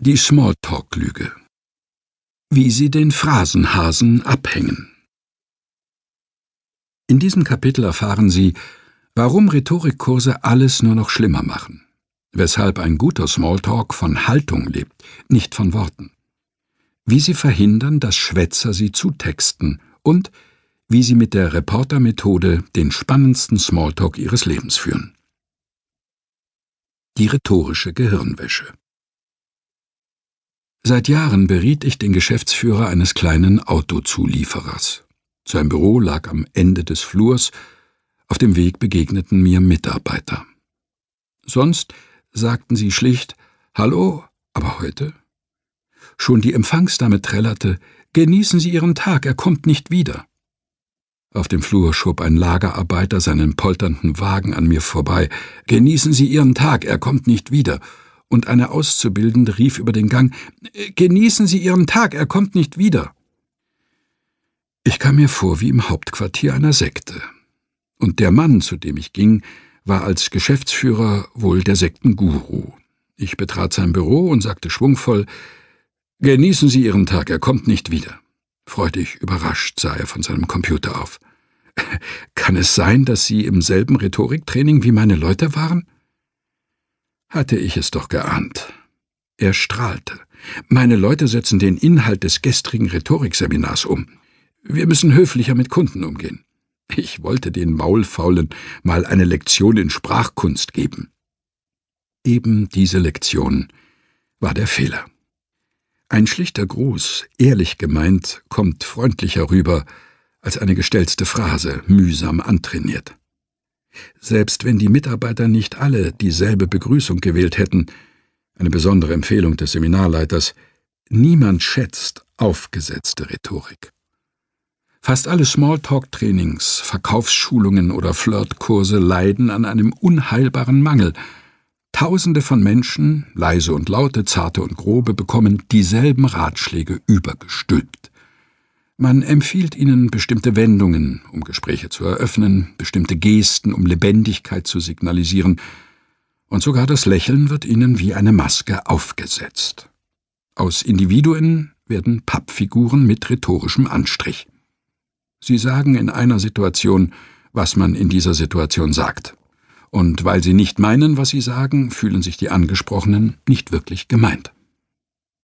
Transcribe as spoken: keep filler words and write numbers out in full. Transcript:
Die Smalltalk-Lüge. Wie Sie den Phrasenhasen abhängen. In diesem Kapitel erfahren Sie, warum Rhetorikkurse alles nur noch schlimmer machen, weshalb ein guter Smalltalk von Haltung lebt, nicht von Worten, wie Sie verhindern, dass Schwätzer Sie zutexten und wie Sie mit der Reporter-Methode den spannendsten Smalltalk Ihres Lebens führen. Die rhetorische Gehirnwäsche. Seit Jahren beriet ich den Geschäftsführer eines kleinen Autozulieferers. Sein Büro lag am Ende des Flurs, auf dem Weg begegneten mir Mitarbeiter. Sonst sagten sie schlicht »Hallo«, aber heute? Schon die Empfangsdame trällerte »Genießen Sie Ihren Tag, er kommt nicht wieder«. Auf dem Flur schob ein Lagerarbeiter seinen polternden Wagen an mir vorbei. »Genießen Sie Ihren Tag, er kommt nicht wieder«, und eine Auszubildende rief über den Gang, »Genießen Sie Ihren Tag, er kommt nicht wieder«. Ich kam mir vor wie im Hauptquartier einer Sekte. Und der Mann, zu dem ich ging, war als Geschäftsführer wohl der Sektenguru. Ich betrat sein Büro und sagte schwungvoll, »Genießen Sie Ihren Tag, er kommt nicht wieder«. Freudig überrascht sah er von seinem Computer auf. »Kann es sein, dass Sie im selben Rhetoriktraining wie meine Leute waren?« Hatte ich es doch geahnt. Er strahlte. »Meine Leute setzen den Inhalt des gestrigen Rhetorikseminars um. Wir müssen höflicher mit Kunden umgehen.« Ich wollte den Maulfaulen mal eine Lektion in Sprachkunst geben. Eben diese Lektion war der Fehler. Ein schlichter Gruß, ehrlich gemeint, kommt freundlicher rüber als eine gestellte Phrase, mühsam antrainiert. Selbst wenn die Mitarbeiter nicht alle dieselbe Begrüßung gewählt hätten, eine besondere Empfehlung des Seminarleiters, niemand schätzt aufgesetzte Rhetorik. Fast alle Smalltalk-Trainings, Verkaufsschulungen oder Flirtkurse leiden an einem unheilbaren Mangel. Tausende von Menschen, leise und laute, zarte und grobe, bekommen dieselben Ratschläge übergestülpt. Man empfiehlt ihnen bestimmte Wendungen, um Gespräche zu eröffnen, bestimmte Gesten, um Lebendigkeit zu signalisieren, und sogar das Lächeln wird ihnen wie eine Maske aufgesetzt. Aus Individuen werden Pappfiguren mit rhetorischem Anstrich. Sie sagen in einer Situation, was man in dieser Situation sagt. Und weil sie nicht meinen, was sie sagen, fühlen sich die Angesprochenen nicht wirklich gemeint.